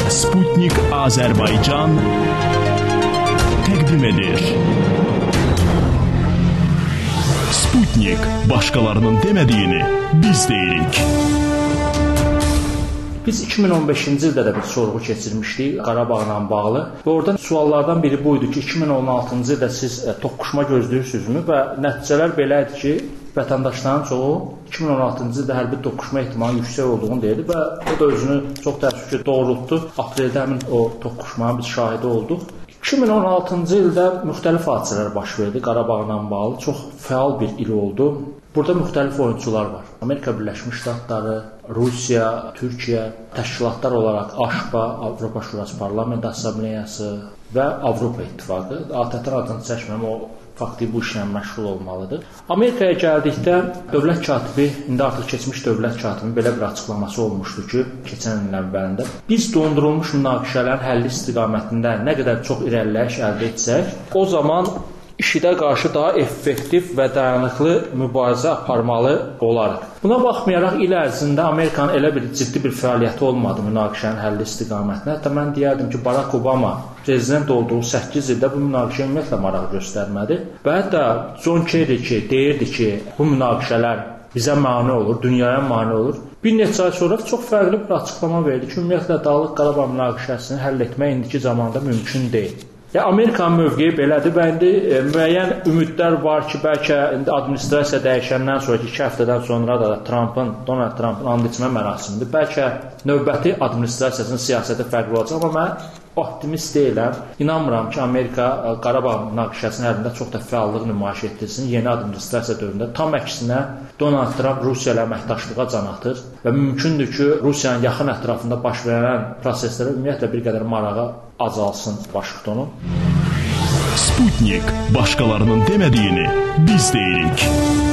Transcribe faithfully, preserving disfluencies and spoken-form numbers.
Sputnik Azərbaycan təqdim edir. Sputnik, başqalarının demədiyini biz deyirik. Biz iki min on beşinci ildə də bir sorğu keçirmişdik Qarabağla bağlı. Və oradan suallardan biri buydu ki, iki min on altıncı ildə siz toqquşma gözləyirsinizmi? Və nəticələr belədir ki, vətəndaşların çoxu iki min on altıncı ildə hərbi toqquşma ehtimalı yüksək olduğunu deyildi və o da özünü çox təəssüf ki, doğrultdu. Apreldə həmin o toqquşmanın biz şahidi olduq. iki min on altıncı ildə müxtəlif hadisələr baş verdi Qarabağla bağlı. Çox fəal bir il oldu. Burada müxtəlif oyunçular var. Amerika Birləşmiş Ştatları, Rusiya, Türkiyə, təşkilatlar olaraq AŞPA, Avropa Şurası Parlament Assambleyası və Avropa İttifaqı. ATƏT-in adını çəkmirəm, o fakti bu işlə məşğul olmalıdır. Amerikaya gəldikdə dövlət katibi, indi artıq keçmiş dövlət katibinin belə bir açıqlaması olmuşdu ki, keçən ilin əvvəlində biz dondurulmuş münaqişələrin həlli istiqamətində nə qədər çox irəliləyiş əldə etsək, o zaman İŞİDə qarşı daha effektiv və dayanıqlı mübarizə aparmalı olarıq. Buna baxmayaraq il ərzində Amerikanın elə bir ciddi bir fəaliyyəti olmadı münaqişənin həlli istiqamətində. Hətta mən deyərdim ki, Barack Obama prezident olduğu səkkiz ildə bu münaqişəyə ümumiyyətlə maraq göstərmədi. Və hətta John Kerry ki, deyirdi ki, bu münaqişələr bizə mane olur, dünyaya mane olur. Bir neçə ay sonra çox fərqli bir açıqlama verdi ki, ümumiyyətlə Dağlıq Qarabağ münaqişəsini həll etmək indiki zamanda mümkün deyil. Ya Amerikanın mövqeyi belədir və indi e, müəyyən ümidlər var ki, bəlkə indi administrasiya dəyişəndən sonraki iki həftədən sonra da Trumpın, Donald Trumpın and içmə mərasimidir. Bəlkə növbəti administrasiyasının siyasəti fərqli olacaq, amma mən optimist deyiləm. İnanmıram ki, Amerika Qarabağ münaqişəsinin əlində çox da fəallıq nümayiş etdirsin yeni administrasiya dövründə. Tam əksinə Donald Trump Rusiya ilə əməkdaşlığa can atır və mümkündür ki, Rusiyanın yaxın ətrafında baş verən proseslərə ümumiyyətlə bir qədər marağı azalsın Vaşinqtonun. Sputnik, başqalarının demədiyini biz deyirik.